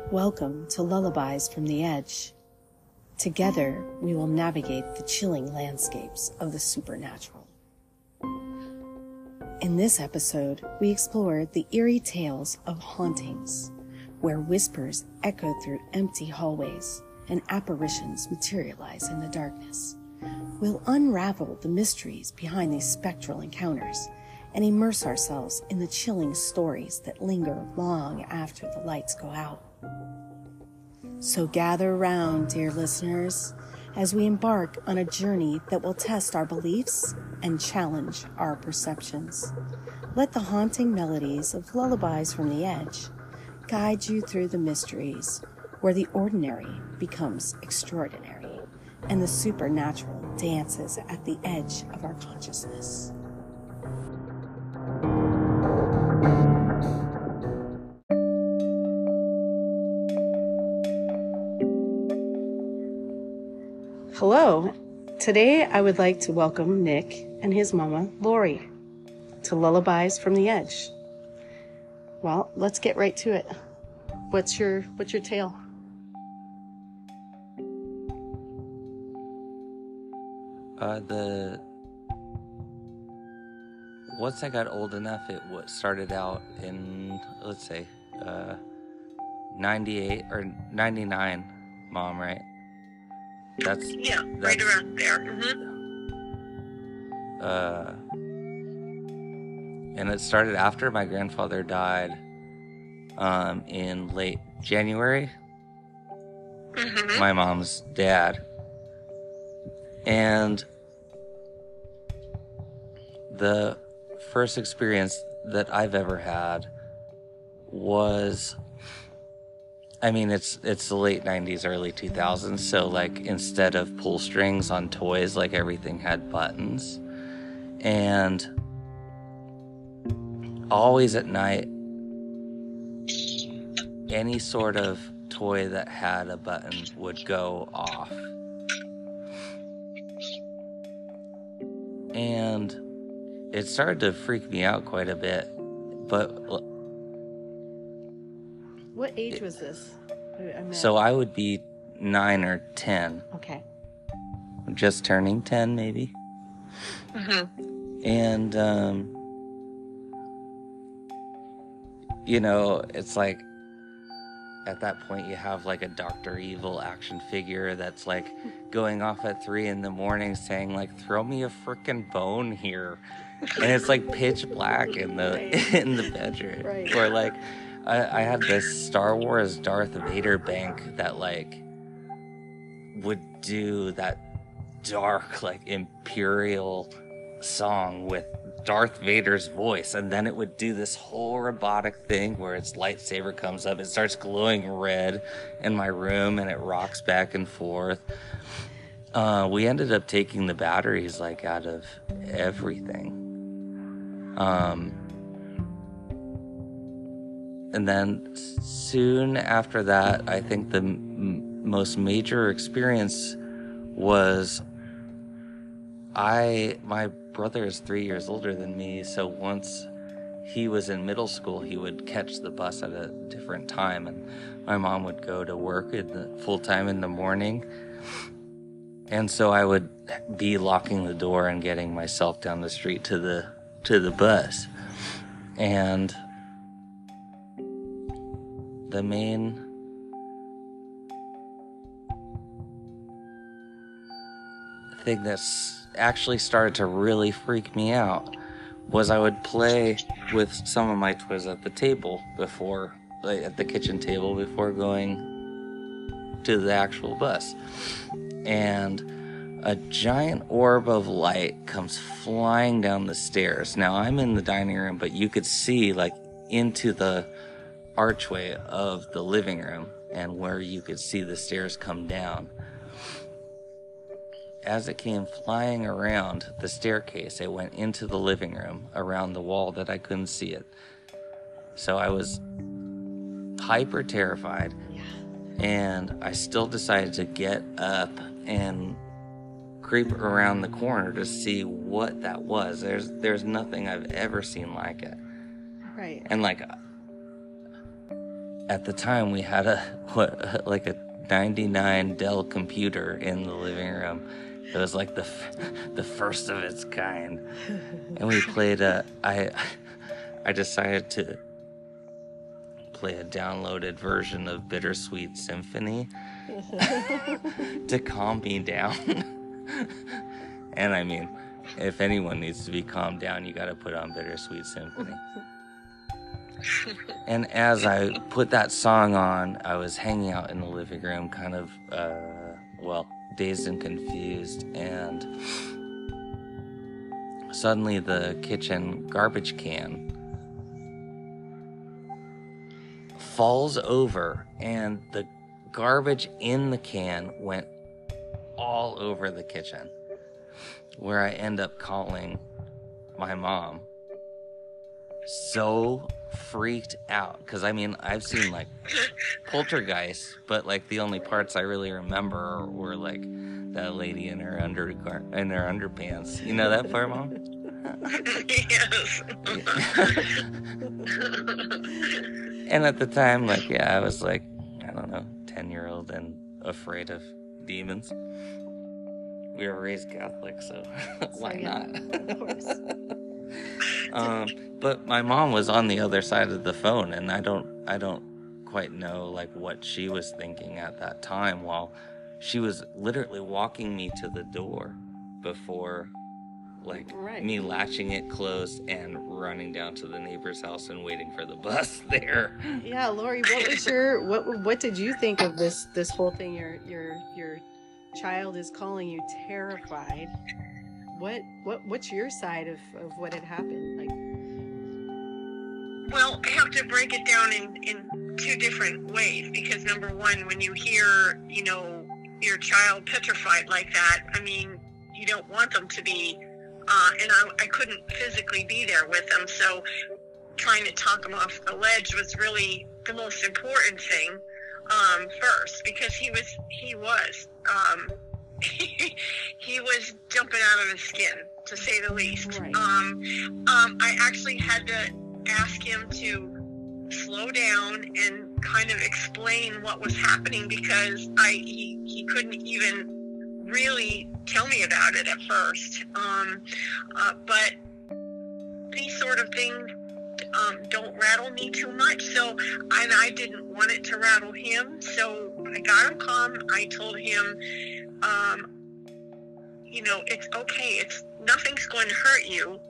Welcome to Lullabies from the Edge. Together, we will navigate the chilling landscapes of the supernatural. In this episode, we explore the eerie tales of hauntings, where whispers echo through empty hallways and apparitions materialize in the darkness. We'll unravel the mysteries behind these spectral encounters and immerse ourselves in the chilling stories that linger long after the lights go out. So gather round, dear listeners, as we embark on a journey that will test our beliefs and challenge our perceptions. Let the haunting melodies of Lullabies from the Edge guide you through the mysteries where the ordinary becomes extraordinary and the supernatural dances at the edge of our consciousness. Hello. Today I would like to welcome Nick and his mama, Lori, to Lullabies from the Edge. Well, let's get right to it. What's your tale? Once I got old enough, it started out in, let's say, 98 or 99, Mom, right? That's right around there. And it started after my grandfather died in late January. My mom's dad. And the first experience that I've ever had was, I mean, it's the late 90s, early 2000s, so like instead of pull strings on toys, like everything had buttons. And always at night, any sort of toy that had a button would go off. And it started to freak me out quite a bit, but... What age was this? So I would be 9 or 10. Okay. Just turning 10, maybe. And, you know, it's like, at that point you have like a Dr. Evil action figure that's like going off at 3 a.m. saying like, throw me a frickin' bone here. And it's like pitch black in the bedroom. Right. Or like, I had this Star Wars Darth Vader bank that like would do that dark like Imperial song with Darth Vader's voice, and then it would do this whole robotic thing where its lightsaber comes up, it starts glowing red in my room and it rocks back and forth. We ended up taking the batteries like out of everything. And then soon after that, I think the most major experience was my brother is 3 years older than me, so once he was in middle school, he would catch the bus at a different time, and my mom would go to work full time in the morning. And so I would be locking the door and getting myself down the street to the bus. And the main thing that's actually started to really freak me out was I would play with some of my toys at the table before, like at the kitchen table before going to the actual bus. And a giant orb of light comes flying down the stairs. Now I'm in the dining room, but you could see like into the archway of the living room and where you could see the stairs come down. As it came flying around the staircase, it went into the living room around the wall that I couldn't see it. So I was hyper terrified, and I still decided to get up and creep around the corner to see what that was. There's nothing I've ever seen like it. Right. And like at the time we had a 99 Dell computer in the living room. It was like the first of its kind, and we played I decided to play a downloaded version of Bittersweet Symphony to calm me down. And I mean, if anyone needs to be calmed down, you got to put on Bittersweet Symphony. And as I put that song on, I was hanging out in the living room, kind of, dazed and confused, and suddenly the kitchen garbage can falls over, and the garbage in the can went all over the kitchen, where I end up calling my mom. So freaked out, because I mean, I've seen like poltergeists, but like the only parts I really remember were like that lady in her underpants. You know that part, Mom? Yes. And at the time, like, yeah, I was like, I don't know, 10-year-old and afraid of demons. We were raised Catholic, so why not? Of course. But my mom was on the other side of the phone, and I don't quite know like what she was thinking at that time, while she was literally walking me to the door before me latching it closed and running down to the neighbor's house and waiting for the bus there. Yeah, Lori, what did you think of this whole thing? Your child is calling you terrified. What's your side of what had happened? Like, well, I have to break it down in two different ways, because number one, when you hear, your child petrified like that, I mean, you don't want them to be, and I couldn't physically be there with them, so trying to talk him off the ledge was really the most important thing, first, because he was jumping out of his skin, to say the least. Right. I actually had to ask him to slow down and kind of explain what was happening, because he couldn't even really tell me about it at first. But these sort of things don't rattle me too much, and I didn't want it to rattle him, so I got him calm. I told him, it's okay. Nothing's going to hurt you.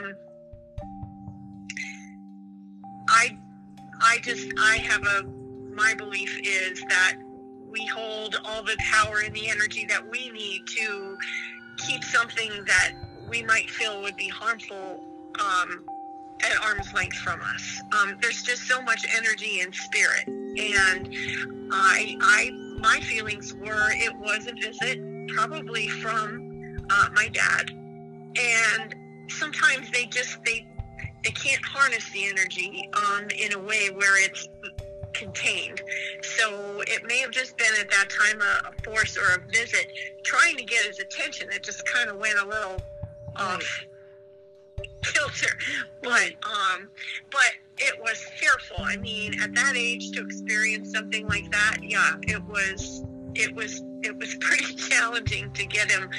My belief is that we hold all the power and the energy that we need to keep something that we might feel would be harmful at arm's length from us. There's just so much energy and spirit, and my feelings were it was a visit, probably from my dad, and sometimes they can't harness the energy in a way where it's contained. So it may have just been at that time a force or a visit trying to get his attention. It just kind of went a little off kilter. But it was fearful. I mean, at that age to experience something like that, yeah, it was pretty challenging to get him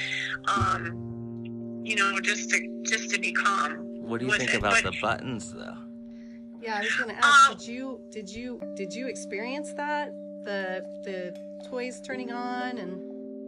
just to be calm. What do you think about the buttons, though? Yeah, I was going to ask. Did you experience that? The toys turning on and.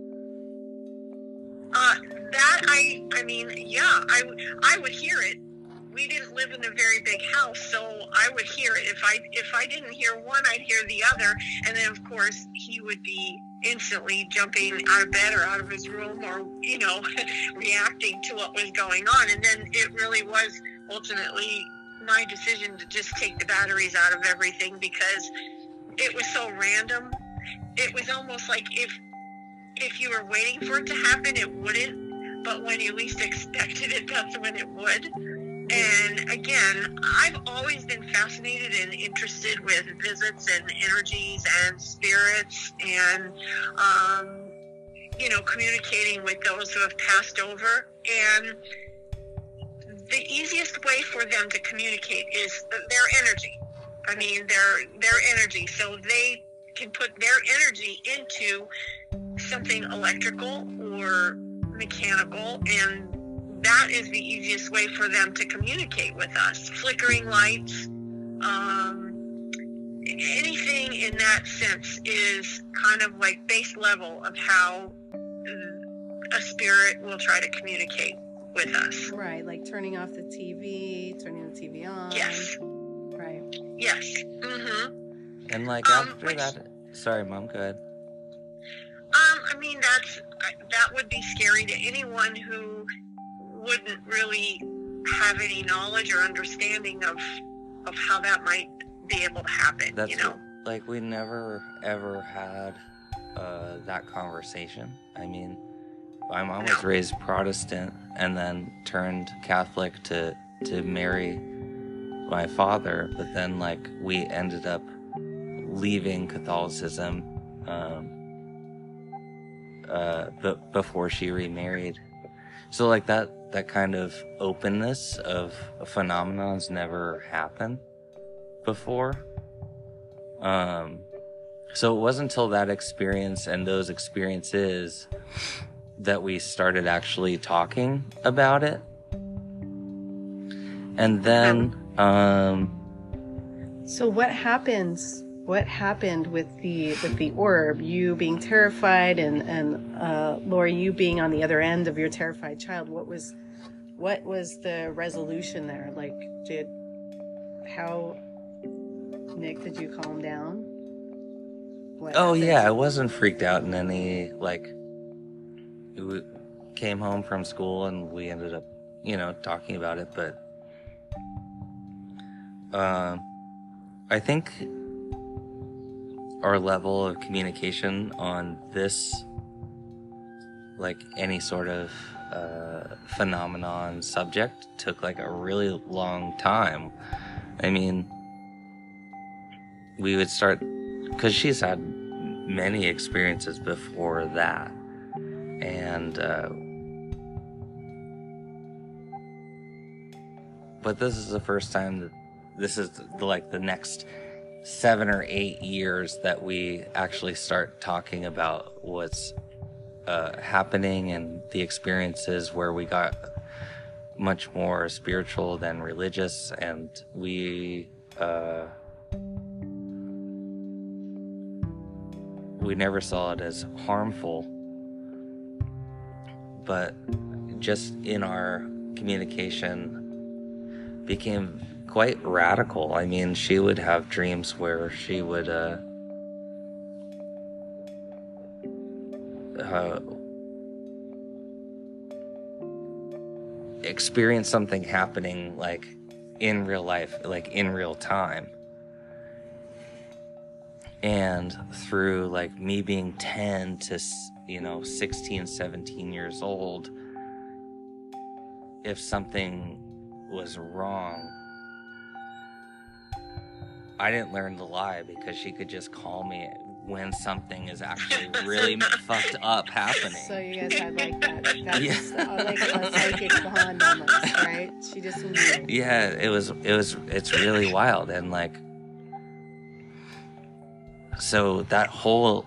I would hear it. We didn't live in a very big house, so I would hear it. If I didn't hear one, I'd hear the other, and then of course he would be instantly jumping out of bed or out of his room, or reacting to what was going on. And then it really was ultimately my decision to just take the batteries out of everything, because it was so random. It was almost like if you were waiting for it to happen, it wouldn't, but when you least expected it, that's when it would. And again, I've always been fascinated and interested with visits and energies and spirits, and communicating with those who have passed over. And the easiest way for them to communicate is their energy. I mean, their energy. So they can put their energy into something electrical or mechanical, and that is the easiest way for them to communicate with us. Flickering lights, anything in that sense is kind of like base level of how a spirit will try to communicate with us. Right, like turning off the TV, turning the TV on. Yes. Right. Yes. Mm-hmm. And like after that, sorry, Mom, go ahead. I mean, that would be scary to anyone who wouldn't really have any knowledge or understanding of how that might be able to happen. That's you know, like we never ever had that conversation. I mean, my mom was raised Protestant and then turned Catholic to marry my father, but then like we ended up leaving Catholicism but before she remarried. So like that kind of openness of phenomenons never happened before. So it wasn't until that experience and those experiences that we started actually talking about it. And then so what happens? What happened with the orb? You being terrified, and Lori, you being on the other end of your terrified child. What was the resolution there? Like, Nick, did you calm down? Yeah, I wasn't freaked out in any, like, we came home from school and we ended up, talking about it, but I think our level of communication on this, like any sort of phenomenon subject, took like a really long time. I mean, we would start, because she's had many experiences before that, and but this is the first time that this is like the next 7 or 8 years that we actually start talking about what's happening and the experiences where we got much more spiritual than religious, and we never saw it as harmful, but just in our communication became quite radical. I mean, she would have dreams where she would experience something happening like in real life, like in real time. And through like me being 10 to 16, 17 years old, if something was wrong, I didn't learn to lie, because she could just call me when something is actually really fucked up happening. So you guys had like that. That's like a psychic bond almost, right? She just knew. Yeah, it's really wild. And like, so that whole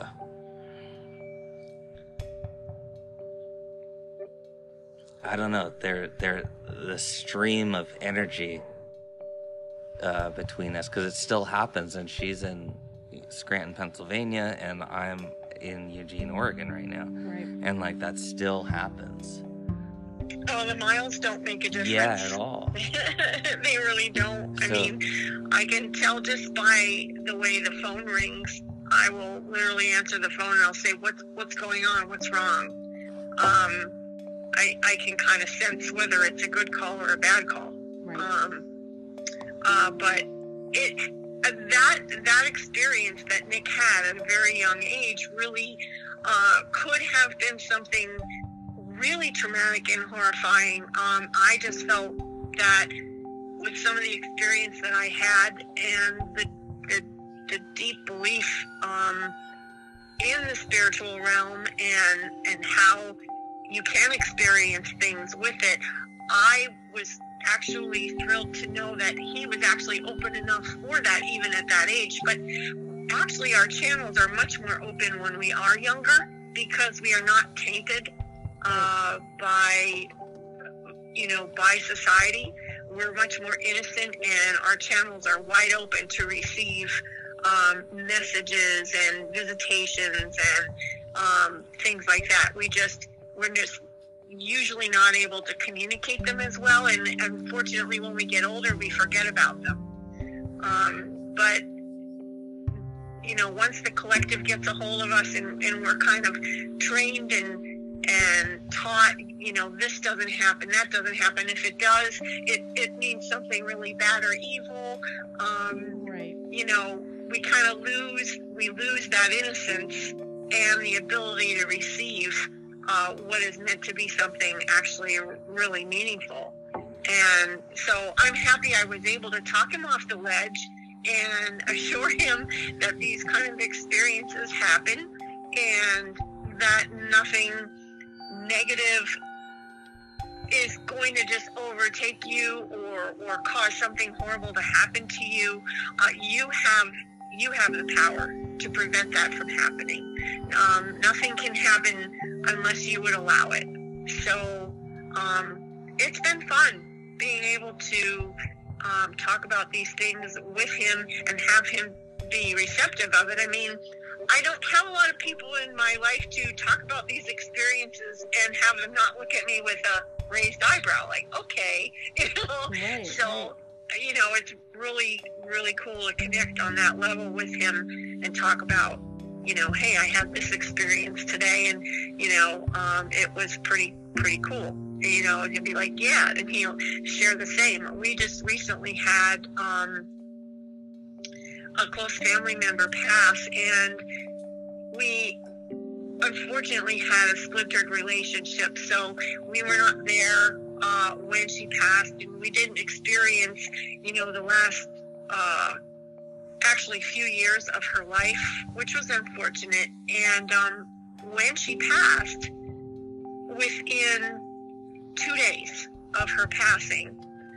I don't know, they're the stream of energy between us, because it still happens, and she's in Scranton, Pennsylvania, and I'm in Eugene, Oregon right now. Right. And like that still happens. Oh, the miles don't make a difference. Yeah, at all. They really don't. I mean, I can tell just by the way the phone rings. I will literally answer the phone and I'll say, "What's going on? What's wrong?" I can kind of sense whether it's a good call or a bad call. Right. But that experience that Nick had at a very young age really could have been something really traumatic and horrifying. I just felt that with some of the experience that I had and the deep belief in the spiritual realm and how you can experience things with it, I was actually thrilled to know that he was actually open enough for that, even at that age. But actually, our channels are much more open when we are younger, because we are not tainted by society. We're much more innocent, and our channels are wide open to receive messages and visitations and things like that. We're just usually not able to communicate them as well, and unfortunately, when we get older, we forget about them. But once the collective gets a hold of us, and we're kind of trained and taught, this doesn't happen, that doesn't happen. If it does, it means something really bad or evil. Right. We kind of lose that innocence and the ability to receive what is meant to be something actually really meaningful. And so I'm happy I was able to talk him off the ledge and assure him that these kind of experiences happen, and that nothing negative is going to just overtake you or cause something horrible to happen to you. You have the power to prevent that from happening. Nothing can happen unless you would allow it. So it's been fun being able to talk about these things with him and have him be receptive of it. I mean, I don't have a lot of people in my life to talk about these experiences and have them not look at me with a raised eyebrow, like, okay, Right, so, it's really, really cool to connect on that level with him and talk about, hey, I had this experience today, and, it was pretty cool. And he'll be like, yeah, and he'll share the same. We just recently had a close family member pass, and we unfortunately had a splintered relationship, so we were not there when she passed, and we didn't experience, the last actually few years of her life, which was unfortunate. And when she passed, within 2 days of her passing,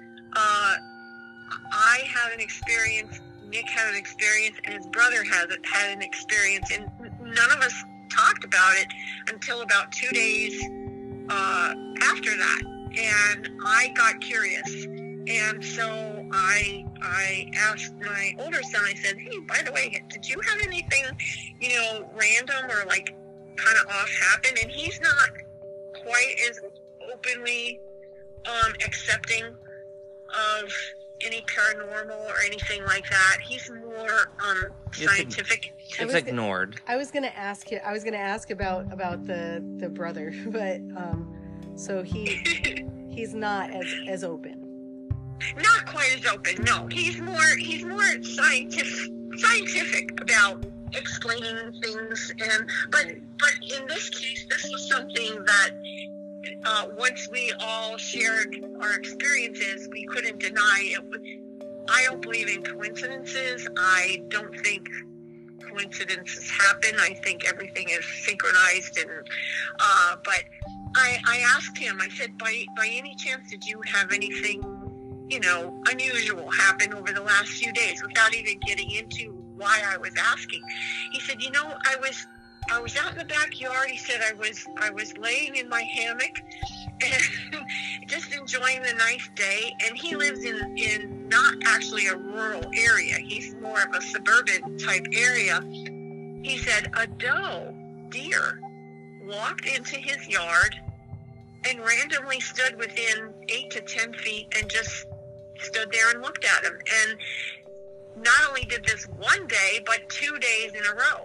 I had an experience, Nick had an experience, and his brother had an experience, and none of us talked about it until about 2 days after that. And I got curious, and so I asked my older son, I said, hey, by the way, did you have anything, random or like kind of off happen? And he's not quite as openly accepting of any paranormal or anything like that. He's more scientific. It's ignored. I was gonna ask about the brother, but so he's not as open. Not quite as open. No, he's more scientific about explaining things, but in this case, this was something that once we all shared our experiences, we couldn't deny it. I don't believe in coincidences. I don't think coincidences happen. I think everything is synchronized, and but I asked him, I said, by any chance, did you have anything, unusual happen over the last few days, without even getting into why I was asking? He said, I was out in the backyard. He said, I was laying in my hammock and just enjoying the nice day. And he lives in not actually a rural area. He's more of a suburban type area. He said a deer walked into his yard and randomly stood within 8 to 10 feet and just stood there and looked at him. And not only did this one day, but 2 days in a row.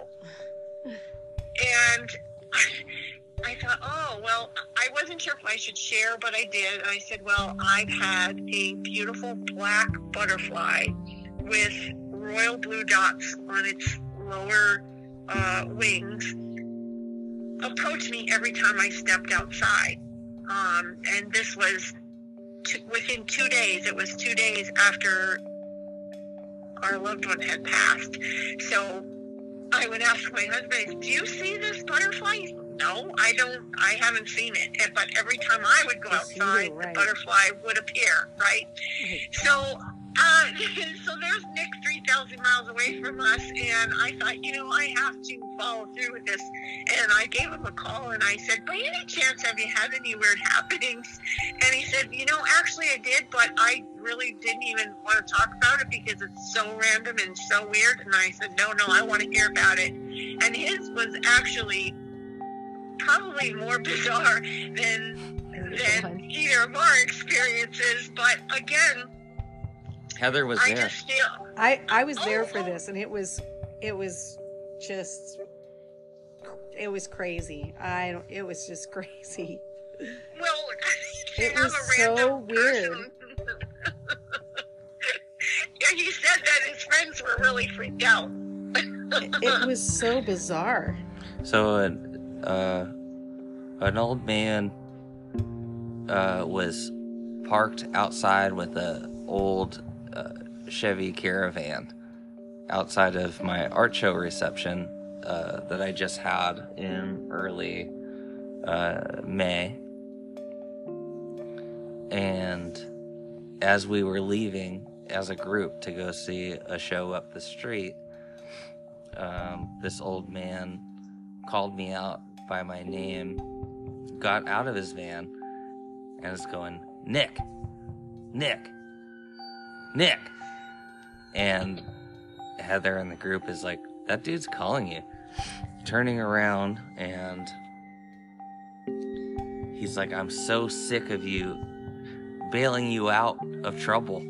And I thought, oh, well, I wasn't sure if I should share, but I did. I said, well, I've had a beautiful black butterfly with royal blue dots on its lower wings approach me every time I stepped outside. And this was within 2 days. It was 2 days after our loved one had passed. So I would ask my husband, do you see this butterfly? no, I haven't seen it. But every time I would go outside, right. the butterfly would appear, right? So, so there's Nick 3,000 miles away from us, and I thought, I have to follow through with this. And I gave him a call, and I said, by any chance, have you had any weird happenings? And he said, actually I did, but I really didn't even want to talk about it because it's so random and so weird. And I said, no, I want to hear about it. And his was actually probably more bizarre than either of our experiences. But again, Heather was there. I was there for this, and it was crazy. It was just crazy. Well, it was so weird. Yeah, he said that his friends were really freaked out. It was so bizarre. So, an old man was parked outside with an old Chevy Caravan outside of my art show reception that I just had in early May. And as we were leaving as a group to go see a show up the street, this old man called me out by my name, got out of his van, and was going, Nick. And Heather in the group is like, that dude's calling you. Turning around, and he's like, I'm so sick of you bailing you out of trouble.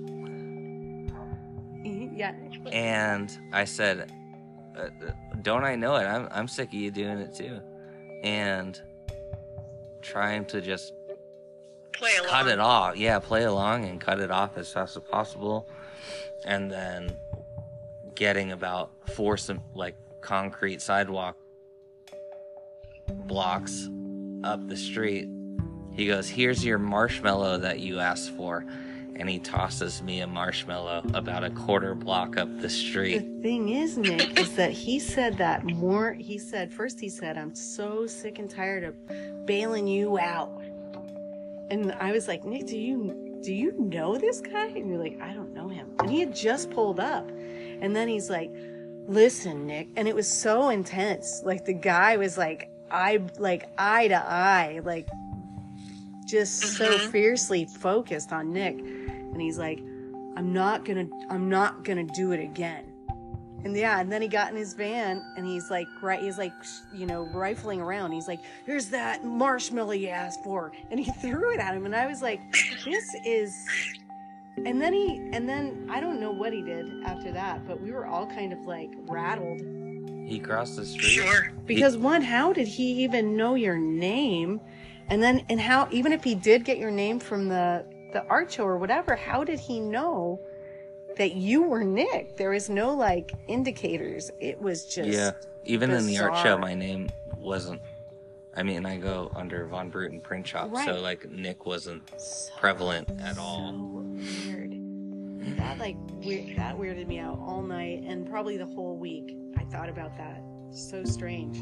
Yeah. And I said, don't I know it? I'm sick of you doing it too. And trying to just cut it off. Yeah, play along and cut it off as fast as possible. And then getting about 4 concrete sidewalk blocks up the street, he goes, here's your marshmallow that you asked for. And he tosses me a marshmallow about a quarter block up the street. The thing is, Nick, is that he said, first he said, I'm so sick and tired of bailing you out. And I was like, Nick, do you know this guy? And you're like, I don't know him. And he had just pulled up. And then he's like, listen, Nick. And it was so intense. Like, the guy was eye to eye, just so fiercely focused on Nick. And he's like, I'm not gonna do it again. And and then he got in his van, and he's rifling around. He's like, here's that marshmallow you asked for. And he threw it at him. And I was like, this is... And then I don't know what he did after that, but we were all kind of rattled. He crossed the street. Sure. Because how did he even know your name? And how, even if he did get your name from the art show or whatever, how did he know that you were Nick? There was no indicators. It was just even bizarre. in the art show, my name wasn't. I mean, I go under Von Bruten Print Shop, right. So Nick wasn't prevalent at all. So weird. That that weirded me out all night and probably the whole week. I thought about that. So strange.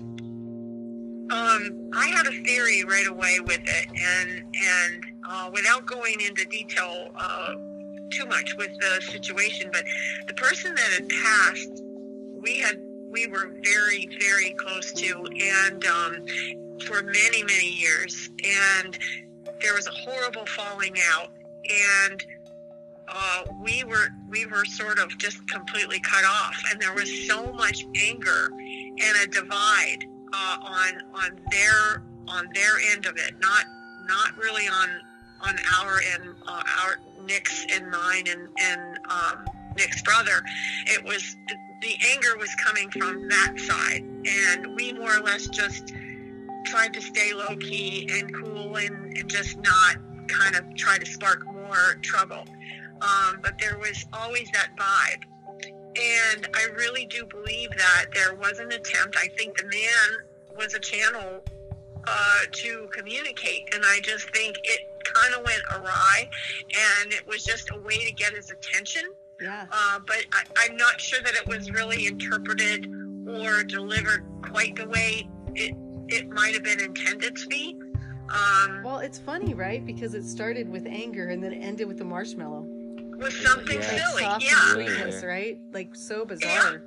I had a theory right away with it, and without going into detail too much with the situation, but the person that had passed, we were very, very close to, and for many, many years, and there was a horrible falling out, and we were sort of just completely cut off, and there was so much anger and a divide on their end of it, not really on our end, our Nick's and mine and Nick's brother. It was, the anger was coming from that side, and we more or less just tried to stay low key and cool and just not kind of try to spark more trouble. But there was always that vibe. And I really do believe that there was an attempt. I think the man was a channel to communicate. And I just think it kind of went awry. And it was just a way to get his attention. Yeah. But I'm not sure that it was really interpreted or delivered quite the way it it might have been intended to be. Well, it's funny, right? Because it started with anger and then it ended with the marshmallow. With something Yeah. Like silly, soft yeah. and sweetness, right? Like so bizarre.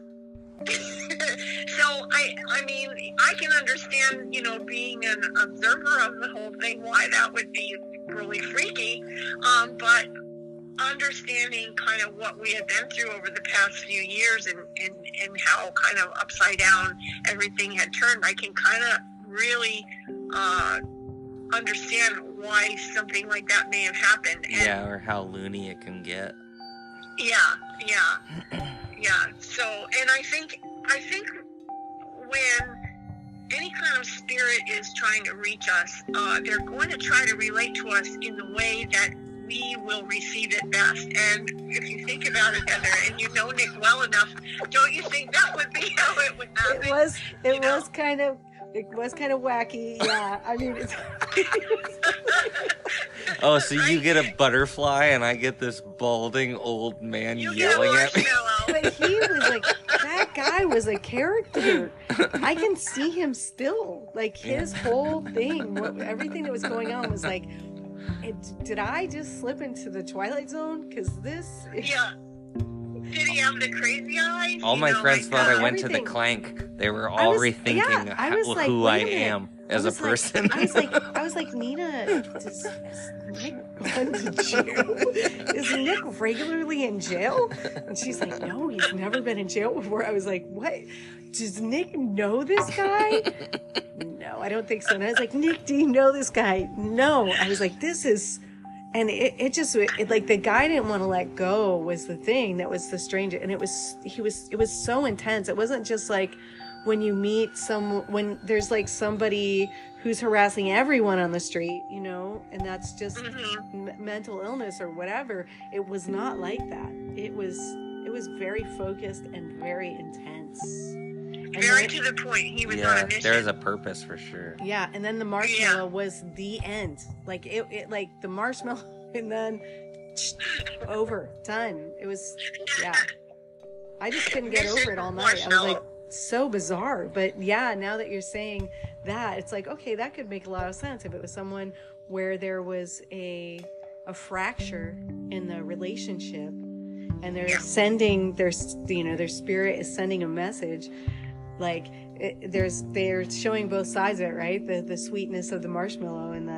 So I mean, I can understand, you know, being an observer of the whole thing, why that would be really freaky. But understanding kind of what we have been through over the past few years and how kind of upside down everything had turned, I can kind of really understand why something like that may have happened. And Yeah, or how loony it can get. Yeah. So, and I think when any kind of spirit is trying to reach us, they're going to try to relate to us in the way that we will receive it best. And if you think about it, Heather, and you know Nick well enough, don't you think that would be how it would happen? It was kind of wacky. Yeah. I mean, it's Oh, so you get a butterfly and I get this balding old man You get a yelling at me? marshmallow. but he was like, that guy was a character. I can see him still. Like his whole thing, everything that was going on was like, did I just slip into the Twilight Zone? Because this is... Yeah. Did he have the crazy eyes? All You my know, friends like, thought I went to the everything. Clank. They were all rethinking I was like, who wait I a minute. am as a was like- person. I was like, Nina, is Nick gone to jail? Is Nick regularly in jail? And she's like, no, he's never been in jail before. I was like, what? Does Nick know this guy? No, I don't think so. And I was like, Nick, do you know this guy? No. I was like, this is... And it just like the guy didn't want to let go was the thing that was the strange. And it was so intense. It wasn't just like when you meet when there's like somebody who's harassing everyone on the street, you know, and that's just mental illness or whatever. It was not like that. It was very focused and very intense. And Very then- to the point. He was on Yeah, a mission. there's a purpose for sure. Yeah, and then the marshmallow was the end. Like it like the marshmallow, and then over, done. It was, yeah. I just couldn't get over it all night. I was like, so bizarre. But yeah, now that you're saying that, it's like, okay, that could make a lot of sense if it was someone where there was a fracture in the relationship, and they're sending their spirit is sending a message. Like they're showing both sides of it, right? The sweetness of the marshmallow and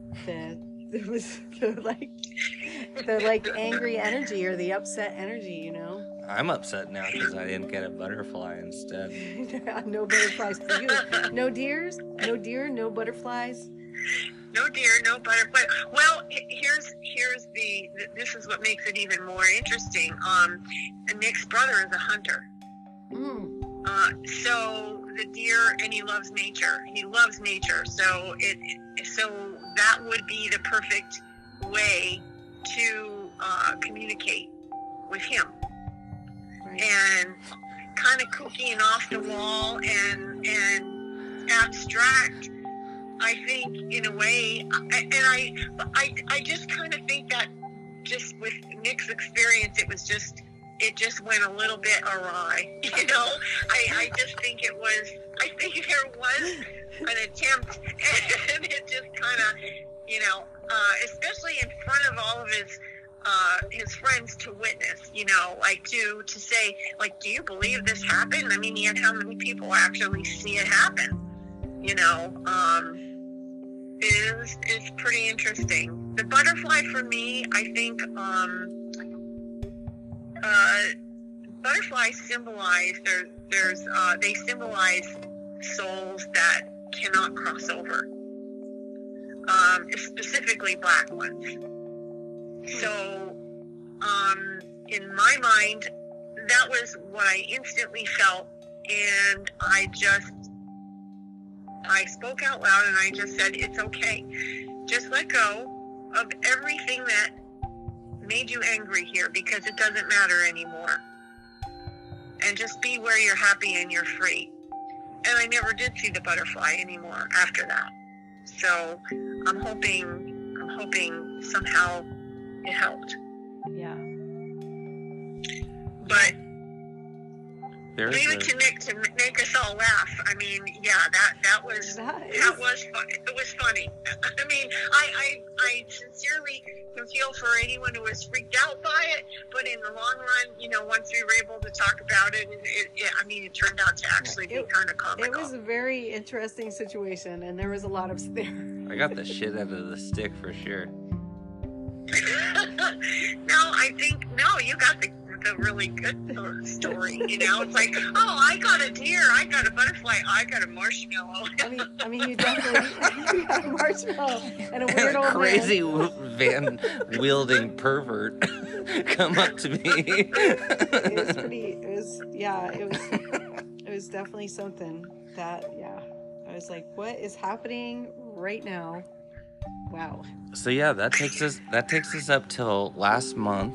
the angry energy or the upset energy, you know. I'm upset now because I didn't get a butterfly instead. No butterflies for you. No deers, no butterflies. No deer, no butterfly. Well, here's this is what makes it even more interesting. Nick's brother is a hunter. So the deer, and he loves nature. So so that would be the perfect way to communicate with him. Right. And kind of kooky and off the wall and abstract. I think in a way, I just kind of think that just with Nick's experience, it just went a little bit awry. You know, I just think there was an attempt, and it just kind of, you know, especially in front of all of his friends to witness, you know, like to say, like, do you believe this happened? I mean, yet how many people actually see it happen? You know, is pretty interesting. The butterfly for me, I think, butterflies symbolize they symbolize souls that cannot cross over, specifically black ones. So, in my mind, that was what I instantly felt, and I spoke out loud and I just said, it's okay. Just let go of everything that made you angry here, because it doesn't matter anymore. And just be where you're happy and you're free. And I never did see the butterfly anymore after that. So I'm hoping somehow it helped. Yeah. But Leave it to Nick to make us all laugh. I mean, yeah, that was fun. It was funny. I mean, I sincerely can feel for anyone who was freaked out by it, but in the long run, you know, once we were able to talk about it, it turned out to actually be kind of comical. It was a very interesting situation, and there was a lot of I got the shit out of the stick for sure. No, you got the really good story, you know. It's like, oh, I got a deer, I got a butterfly, I got a marshmallow. I mean, you definitely you got a marshmallow and a weird old crazy van wielding pervert come up to me. It was definitely something that, I was like, what is happening right now? Wow. So yeah, that takes us up till last month.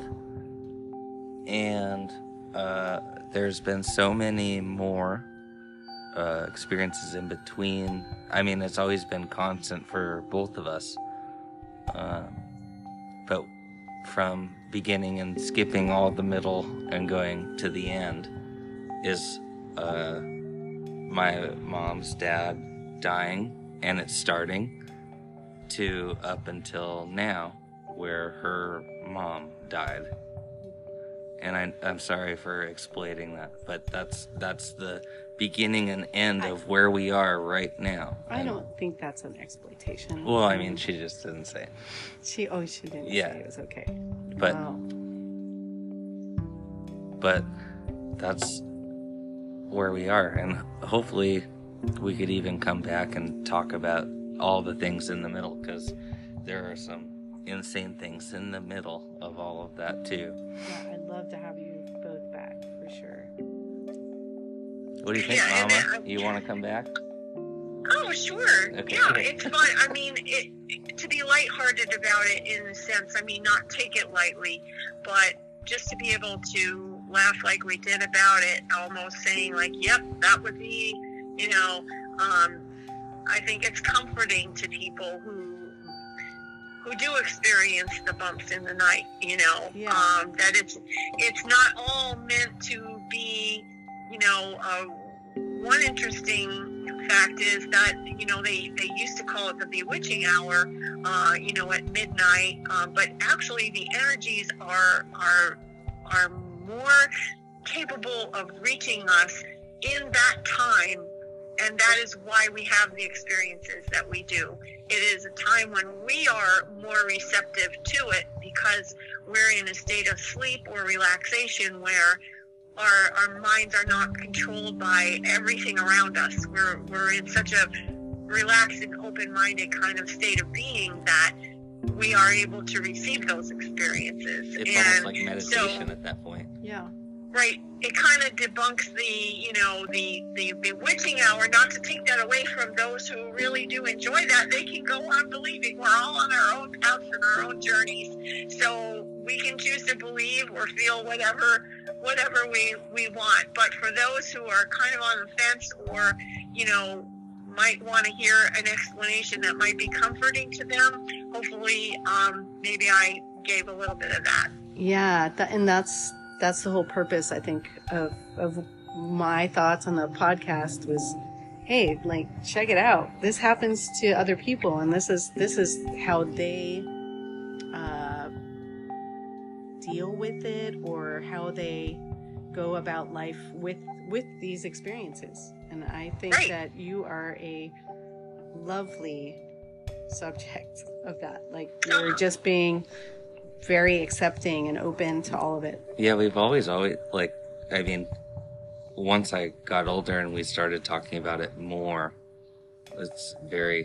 And there's been so many more experiences in between. I mean, it's always been constant for both of us. But from beginning and skipping all the middle and going to the end is my mom's dad dying, and it's starting, to up until now where her mom died. And I'm sorry for exploiting that, but that's the beginning and end of where we are right now. I don't think that's an exploitation. Well, I mean, she just didn't say it. She didn't say it was okay. But, wow. But that's where we are, and hopefully we could even come back and talk about all the things in the middle, because there are some insane things in the middle of all of that too. Yeah, I'd love to have you both back for sure. What do you think, Mama? You want to come back? Oh, sure. Okay. Yeah, it's fun. I mean, to be lighthearted about it in a sense. I mean, not take it lightly, but just to be able to laugh like we did about it, almost saying like, "Yep, that would be," you know. I think it's comforting to people who do experience the bumps in the night, you know, that it's not all meant to be, you know. One interesting fact is that, you know, they used to call it the bewitching hour, you know, at midnight, but actually the energies are more capable of reaching us in that time. And that is why we have the experiences that we do. It is a time when we are more receptive to it because we're in a state of sleep or relaxation where our minds are not controlled by everything around us. We're in such a relaxed and open-minded kind of state of being that we are able to receive those experiences. It's almost like meditation at that point. Yeah. Right. It kind of debunks the bewitching hour, not to take that away from those who really do enjoy that. They can go on believing. We're all on our own paths and our own journeys. So we can choose to believe or feel whatever we want. But for those who are kind of on the fence or, you know, might want to hear an explanation that might be comforting to them, hopefully maybe I gave a little bit of that. Yeah, that's the whole purpose, I think, of my thoughts on the podcast was, hey, like, check it out. This happens to other people, and this is how they deal with it, or how they go about life with these experiences. And I think that you are a lovely subject of that. Like, you're just being very accepting and open to all of it. Yeah, we've always like, I mean, once I got older and we started talking about it more, it's very,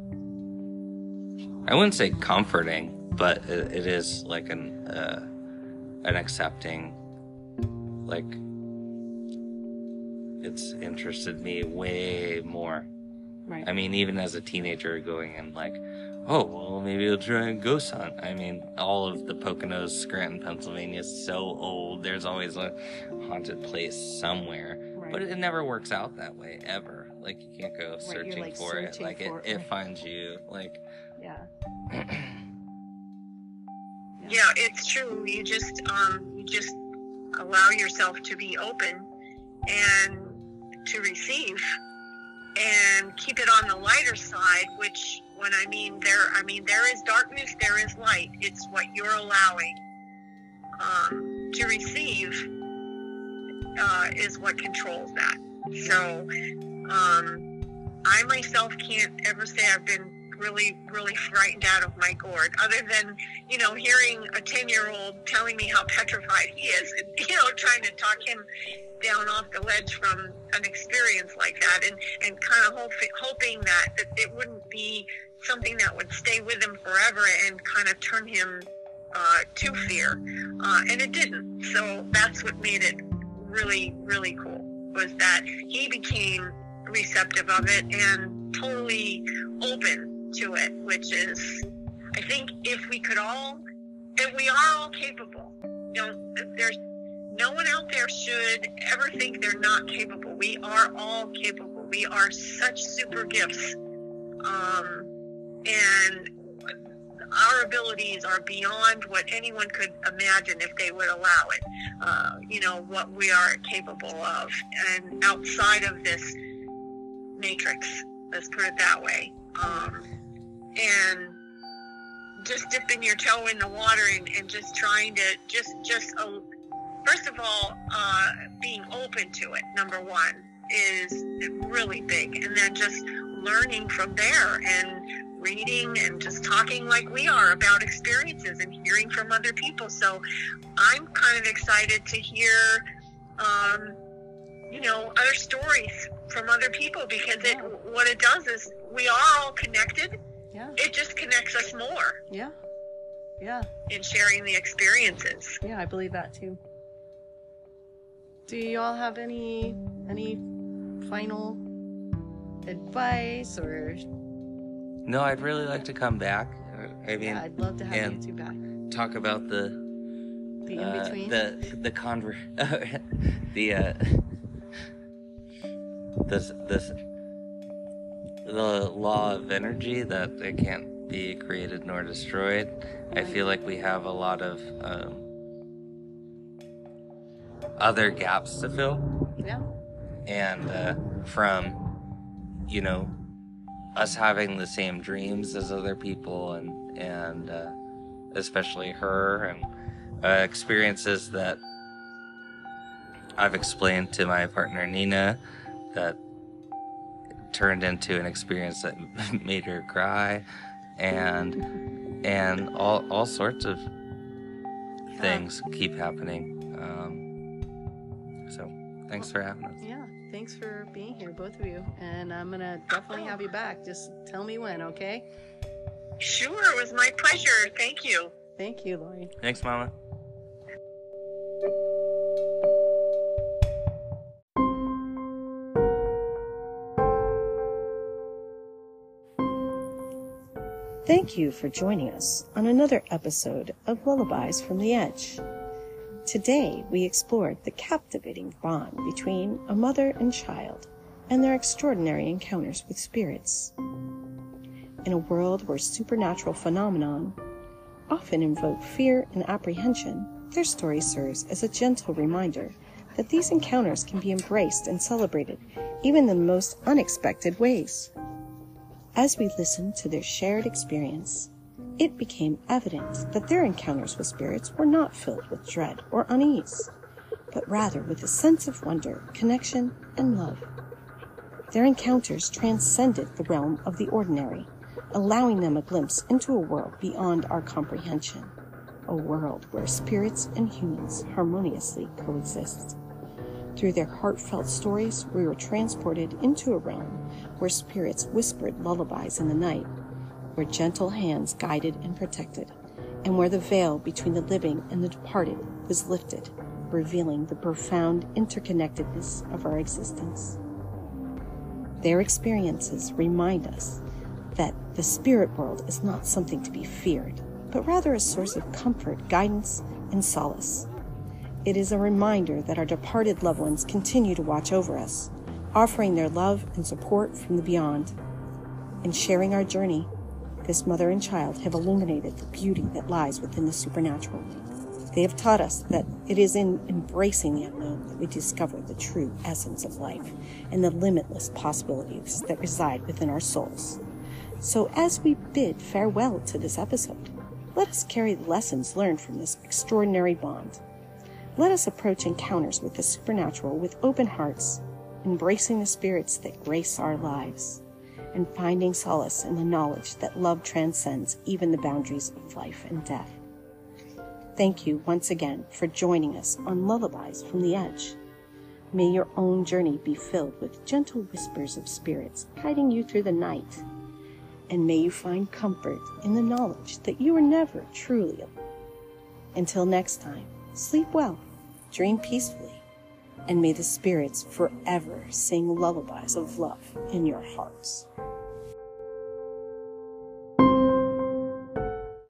I wouldn't say comforting, but it is like an accepting, like, it's interested me way more. Right. I mean, even as a teenager going and like, oh, well, maybe I'll try and ghost hunt. I mean, all of the Poconos, Scranton, Pennsylvania is so old. There's always a haunted place somewhere. Right. But it never works out that way, ever. Like, you can't go searching for it. Like, it finds you. Like, yeah. Yeah, it's true. You just allow yourself to be open and to receive and keep it on the lighter side, which when I mean there is darkness, there is light. It's what you're allowing to receive is what controls that. So I myself can't ever say I've been really, really frightened out of my gourd, other than, hearing a 10-year-old telling me how petrified he is, and, trying to talk him down off the ledge from an experience like that, and kind of hoping that it wouldn't be something that would stay with him forever and kind of turn him to fear. And it didn't. So that's what made it really, really cool, was that he became receptive of it and totally open to it, which is, I think, if we are all capable. There's no one out there should ever think they're not capable. We are all capable. We are such super gifts, and our abilities are beyond what anyone could imagine if they would allow it. What we are capable of, and outside of this matrix, let's put it that way. And just dipping your toe in the water and just trying to first of all, being open to it, number one, is really big. And then just learning from there and reading and just talking like we are about experiences and hearing from other people. So I'm kind of excited to hear, other stories from other people, because what it does is we are all connected. Yeah. It just connects us more. Yeah. Yeah. In sharing the experiences. Yeah, I believe that too. Do you all have any final advice or? No, I'd really like to come back. I'd love to have you two back. Talk about the in-between? The law of energy, that it can't be created nor destroyed. I feel like we have a lot of other gaps to fill. Yeah. And from, us having the same dreams as other people, and especially her, and experiences that I've explained to my partner Nina that turned into an experience that made her cry, and all sorts of things keep happening. So thanks for having us. Yeah, thanks for being here, both of you. And I'm gonna definitely have you back. Just tell me when, okay? Sure, it was my pleasure. Thank you. Thank you, Lori. Thanks, Mama. Thank you for joining us on another episode of Lullabies from the Edge. Today, we explored the captivating bond between a mother and child and their extraordinary encounters with spirits. In a world where supernatural phenomenon often invoke fear and apprehension, their story serves as a gentle reminder that these encounters can be embraced and celebrated even in the most unexpected ways. As we listened to their shared experience, it became evident that their encounters with spirits were not filled with dread or unease, but rather with a sense of wonder, connection, and love. Their encounters transcended the realm of the ordinary, allowing them a glimpse into a world beyond our comprehension, a world where spirits and humans harmoniously coexist. Through their heartfelt stories, we were transported into a realm where spirits whispered lullabies in the night, where gentle hands guided and protected, and where the veil between the living and the departed was lifted, revealing the profound interconnectedness of our existence. Their experiences remind us that the spirit world is not something to be feared, but rather a source of comfort, guidance, and solace. It is a reminder that our departed loved ones continue to watch over us, offering their love and support from the beyond. In sharing our journey, this mother and child have illuminated the beauty that lies within the supernatural. They have taught us that it is in embracing the unknown that we discover the true essence of life and the limitless possibilities that reside within our souls. So as we bid farewell to this episode, let us carry the lessons learned from this extraordinary bond. Let us approach encounters with the supernatural with open hearts, embracing the spirits that grace our lives, and finding solace in the knowledge that love transcends even the boundaries of life and death. Thank you once again for joining us on Lullabies from the Edge. May your own journey be filled with gentle whispers of spirits guiding you through the night. And may you find comfort in the knowledge that you are never truly alone. Until next time, sleep well, dream peacefully, and may the spirits forever sing lullabies of love in your hearts.